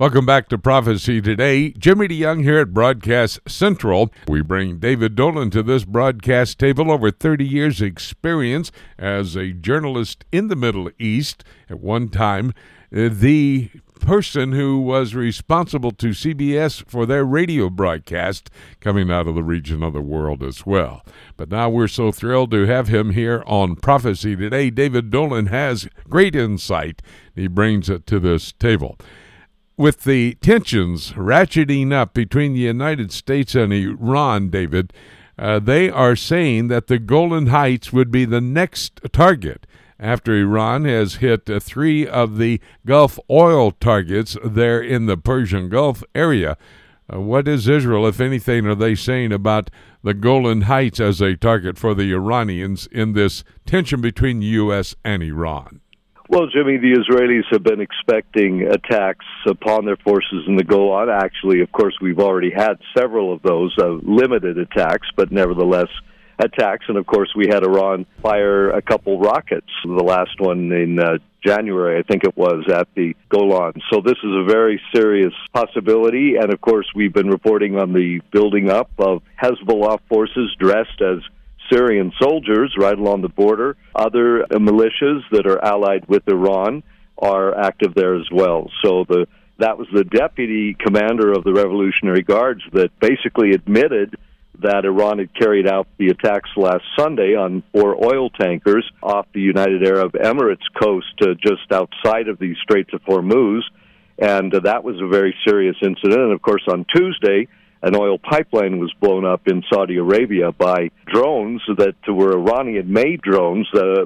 Welcome back to Prophecy Today. Jimmy DeYoung here at Broadcast Central. We bring David Dolan to this broadcast table. Over 30 years experience as a journalist in the Middle East. At one time, the person who was responsible to CBS for their radio broadcast coming out of the region of the world as well. But now we're so thrilled to have him here on Prophecy Today. David Dolan has great insight. He brings it to this table. With the tensions ratcheting up between the United States and Iran, David, they are saying that the Golan Heights would be the next target after Iran has hit 3 of the Gulf oil targets there in the Persian Gulf area. What is Israel, if anything, are they saying about the Golan Heights as a target for the Iranians in this tension between the U.S. and Iran? Well, Jimmy, the Israelis have been expecting attacks upon their forces in the Golan. Actually, of course, we've already had several of those, limited attacks, but nevertheless attacks. And, of course, we had Iran fire a couple rockets, the last one in January, I think it was, at the Golan. So this is a very serious possibility. And, of course, we've been reporting on the building up of Hezbollah forces dressed as Syrian soldiers right along the border. Other militias that are allied with Iran are active there as well. So that was the deputy commander of the Revolutionary Guards that basically admitted that Iran had carried out the attacks last Sunday on 4 oil tankers off the United Arab Emirates coast just outside of the Straits of Hormuz. And that was a very serious incident. And, of course, on Tuesday, an oil pipeline was blown up in Saudi Arabia by drones that were Iranian-made drones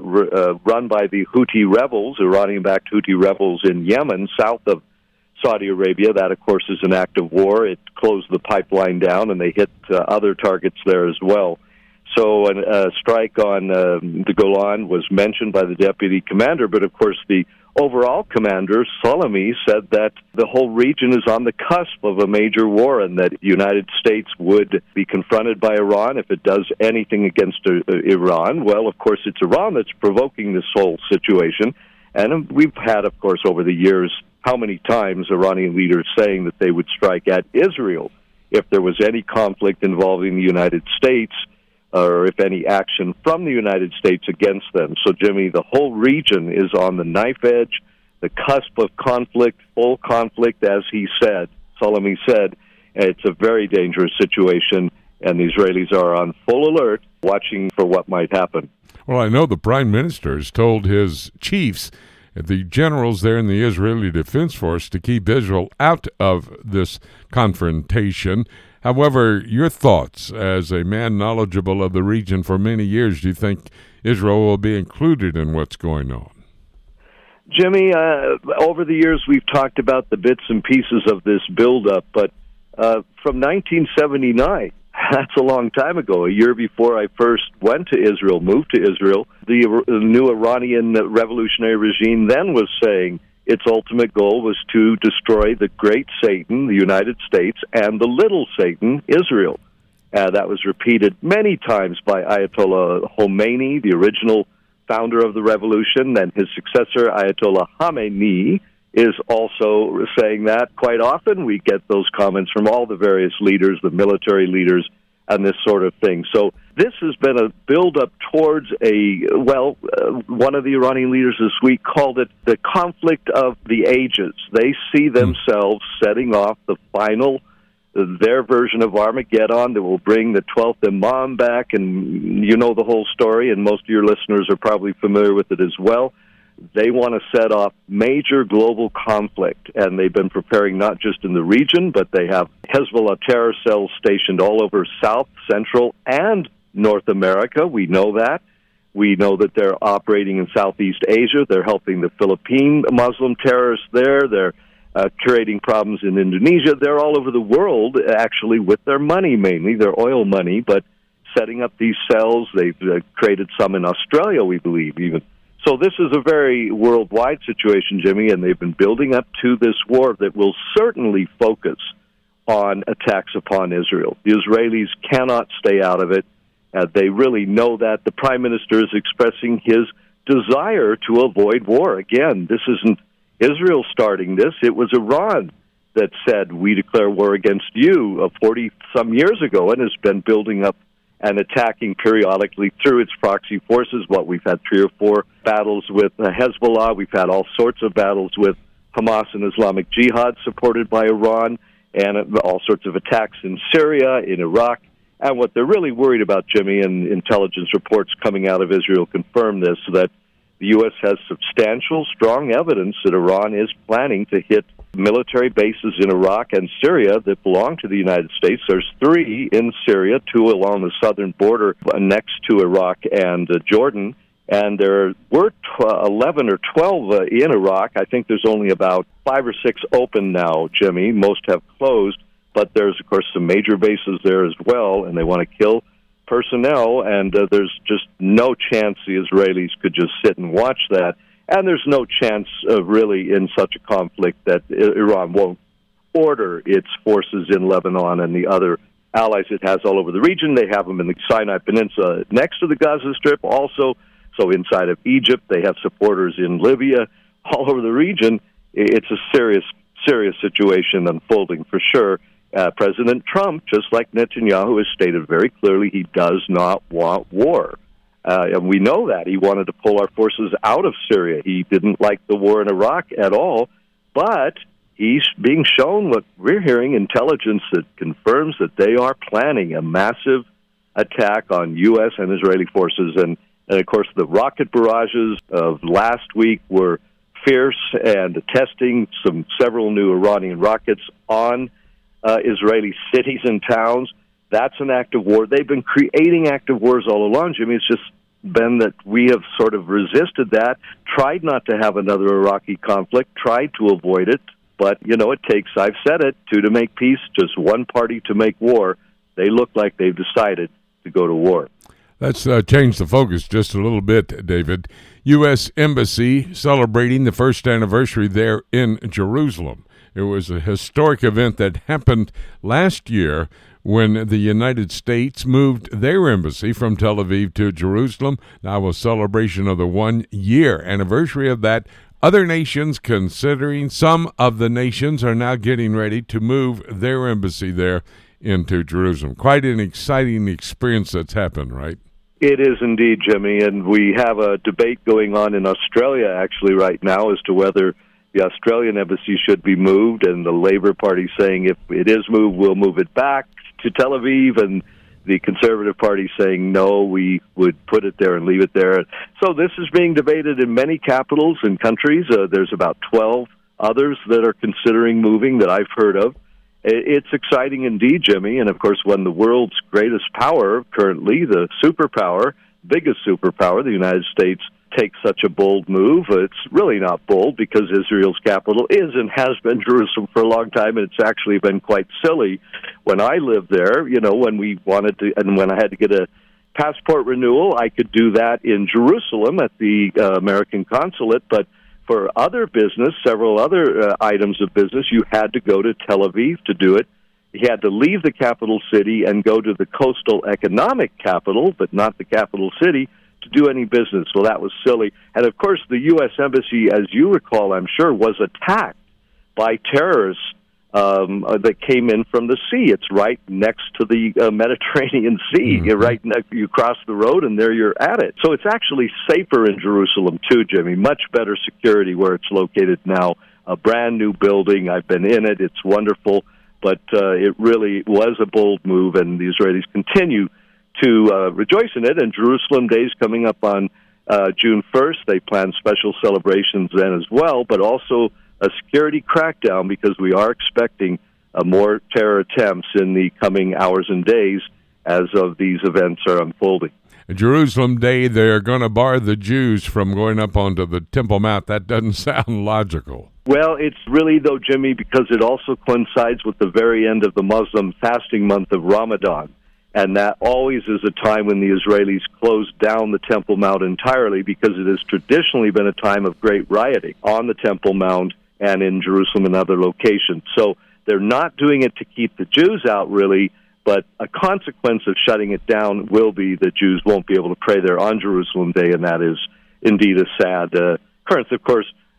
run by the Houthi rebels, Iranian-backed Houthi rebels in Yemen, south of Saudi Arabia. That, of course, is an act of war. It closed the pipeline down, and they hit other targets there as well. So a strike on the Golan was mentioned by the deputy commander, but, of course, the overall commander, Salami, said that the whole region is on the cusp of a major war and that the United States would be confronted by Iran if it does anything against Iran. Well, of course, it's Iran that's provoking this whole situation. And we've had, of course, over the years, how many times Iranian leaders saying that they would strike at Israel if there was any conflict involving the United States, or if any action from the United States against them. So, Jimmy, the whole region is on the knife edge, the cusp of conflict, full conflict, as he said, Salami said. It's a very dangerous situation, and the Israelis are on full alert, watching for what might happen. Well, I know the Prime Minister has told his chiefs, the generals there in the Israeli Defense Force, to keep Israel out of this confrontation. However, your thoughts as a man knowledgeable of the region for many years, do you think Israel will be included in what's going on? Jimmy, over the years we've talked about the bits and pieces of this buildup, but from 1979, that's a long time ago, a year before I first went to Israel, moved to Israel, the new Iranian revolutionary regime then was saying its ultimate goal was to destroy the great Satan, the United States, and the little Satan, Israel. That was repeated many times by Ayatollah Khomeini, the original founder of the revolution, and his successor, Ayatollah Khamenei, is also saying that quite often. We get those comments from all the various leaders, the military leaders, and this sort of thing. So this has been a build-up towards one of the Iranian leaders this week called it the conflict of the ages. They see themselves setting off their version of Armageddon that will bring the 12th Imam back, and you know the whole story, and most of your listeners are probably familiar with it as well. They want to set off major global conflict, and they've been preparing not just in the region, but they have Hezbollah terror cells stationed all over South, Central, and North America. We know that. We know that they're operating in Southeast Asia. They're helping the Philippine Muslim terrorists there. They're creating problems in Indonesia. They're all over the world, actually, with their money mainly, their oil money, but setting up these cells. They've created some in Australia, we believe, even. So this is a very worldwide situation, Jimmy, and they've been building up to this war that will certainly focus on attacks upon Israel. The Israelis cannot stay out of it. They really know that. The Prime Minister is expressing his desire to avoid war. Again, this isn't Israel starting this. It was Iran that said, we declare war against you 40-some years ago, and has been building up and attacking periodically through its proxy forces. We've had 3 or 4 battles with Hezbollah. We've had all sorts of battles with Hamas and Islamic Jihad supported by Iran, and all sorts of attacks in Syria, in Iraq. And what they're really worried about, Jimmy, and intelligence reports coming out of Israel confirm this, that the U.S. has substantial, strong evidence that Iran is planning to hit military bases in Iraq and Syria that belong to the United States. There's 3 in Syria, 2 along the southern border next to Iraq and Jordan. And there were 11 or 12 in Iraq. I think there's only about 5 or 6 open now, Jimmy. Most have closed. But there's, of course, some major bases there as well, and they want to kill personnel, and there's just no chance the Israelis could just sit and watch that. And there's no chance, really, in such a conflict that Iran won't order its forces in Lebanon and the other allies it has all over the region. They have them in the Sinai Peninsula next to the Gaza Strip also. So inside of Egypt, they have supporters in Libya, all over the region. It's a serious, serious situation unfolding for sure. President Trump, just like Netanyahu, has stated very clearly he does not want war. And we know that. He wanted to pull our forces out of Syria. He didn't like the war in Iraq at all. But he's being shown what we're hearing, intelligence that confirms that they are planning a massive attack on U.S. and Israeli forces. And of course, the rocket barrages of last week were fierce and testing several new Iranian rockets on Israeli cities and towns. That's an act of war. They've been creating active wars all along, Jimmy. It's just been that we have sort of resisted that, tried not to have another Iraqi conflict, tried to avoid it. But, it takes, I've said it, 2 to make peace, just one party to make war. They look like they've decided to go to war. Let's change the focus just a little bit, David. U.S. Embassy celebrating the first anniversary there in Jerusalem. It was a historic event that happened last year when the United States moved their embassy from Tel Aviv to Jerusalem. Now a celebration of the 1-year anniversary of that. Other nations, considering some of the nations, are now getting ready to move their embassy there into Jerusalem. Quite an exciting experience that's happened, right? It is indeed, Jimmy, and we have a debate going on in Australia actually right now as to whether the Australian embassy should be moved, and the Labour Party saying if it is moved, we'll move it back to Tel Aviv, and the Conservative Party saying no, we would put it there and leave it there. So this is being debated in many capitals and countries. There's about 12 others that are considering moving that I've heard of. It's exciting indeed, Jimmy, and of course when the world's greatest power currently, the superpower, biggest superpower, the United States, takes such a bold move. It's really not bold because Israel's capital is and has been Jerusalem for a long time, and it's actually been quite silly. When I lived there, when we wanted to, and when I had to get a passport renewal, I could do that in Jerusalem at the American consulate, but for other business, several other items of business, you had to go to Tel Aviv to do it. You had to leave the capital city and go to the coastal economic capital, but not the capital city, to do any business. Well, that was silly. And, of course, the U.S. Embassy, as you recall, I'm sure, was attacked by terrorists that came in from the sea. It's right next to the Mediterranean Sea. Mm-hmm. You're right next, you cross the road, and there you're at it. So it's actually safer in Jerusalem, too, Jimmy. Much better security where it's located now. A brand-new building. I've been in it. It's wonderful. But it really was a bold move, and the Israelis continue to rejoice in it. And Jerusalem Day is coming up on June 1st. They plan special celebrations then as well, but also a security crackdown because we are expecting more terror attempts in the coming hours and days as of these events are unfolding. Jerusalem Day, they're going to bar the Jews from going up onto the Temple Mount. That doesn't sound logical. Well, it's really, though, Jimmy, because it also coincides with the very end of the Muslim fasting month of Ramadan. And that always is a time when the Israelis close down the Temple Mount entirely because it has traditionally been a time of great rioting on the Temple Mount and in Jerusalem and other locations. So they're not doing it to keep the Jews out, really, but a consequence of shutting it down will be that Jews won't be able to pray there on Jerusalem Day, and that is indeed a sad occurrence. Of course,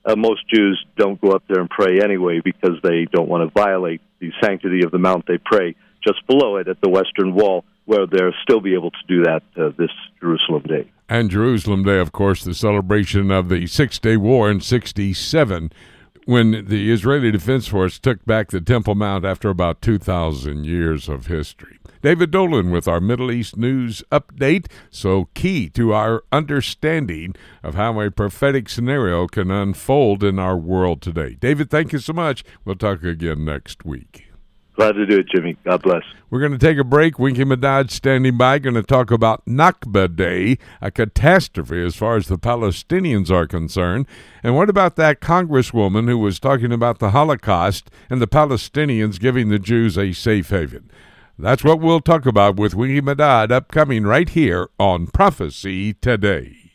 most Jews don't go up there and pray anyway because they don't want to violate the sanctity of the mount. They pray just below it at the Western Wall, where they'll still be able to do that this Jerusalem Day. And Jerusalem Day, of course, the celebration of the Six-Day War in 1967, when the Israeli Defense Force took back the Temple Mount after about 2,000 years of history. David Dolan with our Middle East news update, so key to our understanding of how a prophetic scenario can unfold in our world today. David, thank you so much. We'll talk again next week. Glad to do it, Jimmy. God bless. We're going to take a break. Winky Madad standing by, going to talk about Nakba Day, a catastrophe as far as the Palestinians are concerned. And what about that congresswoman who was talking about the Holocaust and the Palestinians giving the Jews a safe haven? That's what we'll talk about with Winky Madad upcoming right here on Prophecy Today.